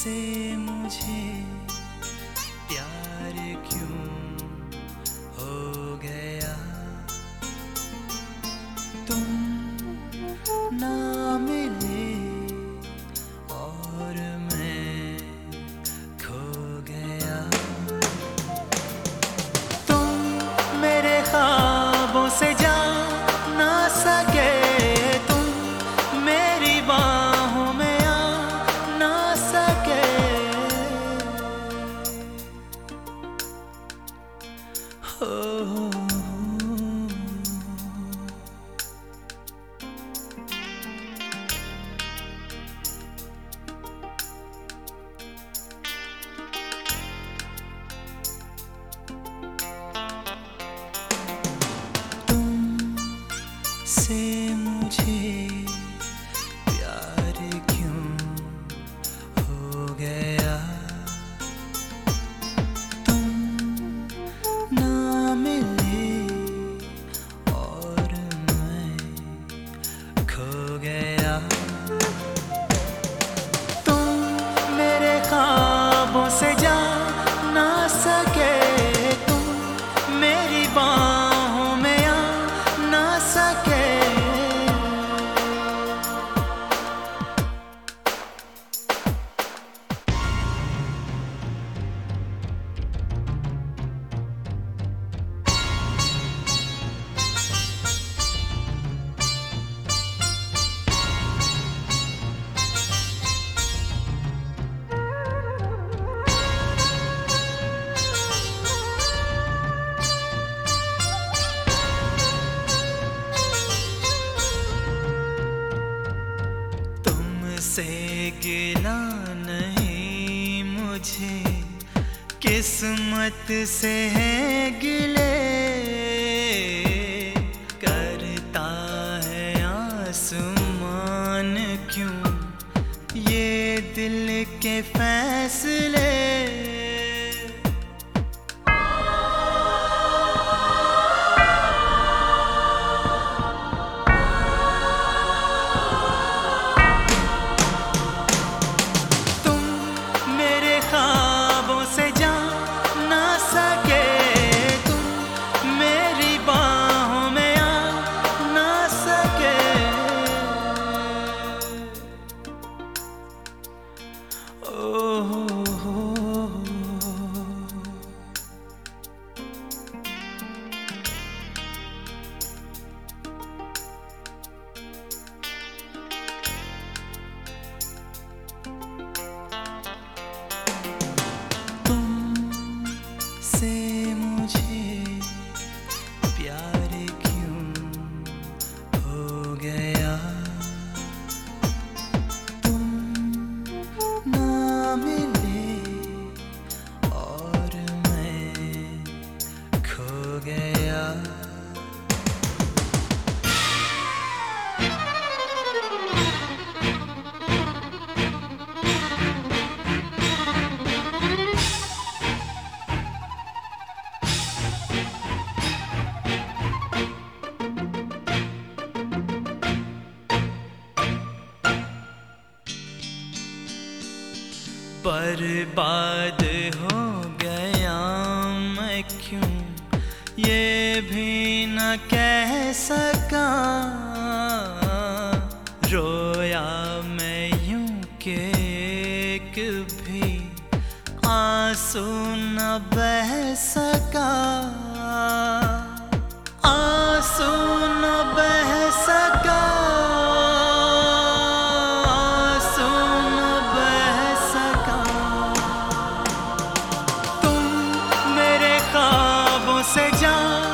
से मुझे प्यार क्यों हो गया। तुम ना मिले और मैं खो गया। तुम मेरे ख्वाबों से जा ना सके, तुम मेरी बाहों में आ ना सके। हो से मुझे प्यार क्यों हो गया। तुम ना मिले और मैं खो गया। तुम मेरे ख्वाबों से जा ना सके, तुम मेरी बाहों में आ ना सके। से गिला नहीं मुझे, किस्मत से है गिले। करता है आसमान क्यों ये दिल के फैसले। से मुझे प्यार क्यों हो गया। तुम ना मिले और मैं खो गया। बर्बाद हो गया मैं क्यों ये भी न कह सका। रोया मैं यूं कि एक भी आंसू न बह सका। आंसू न बह सका। से जा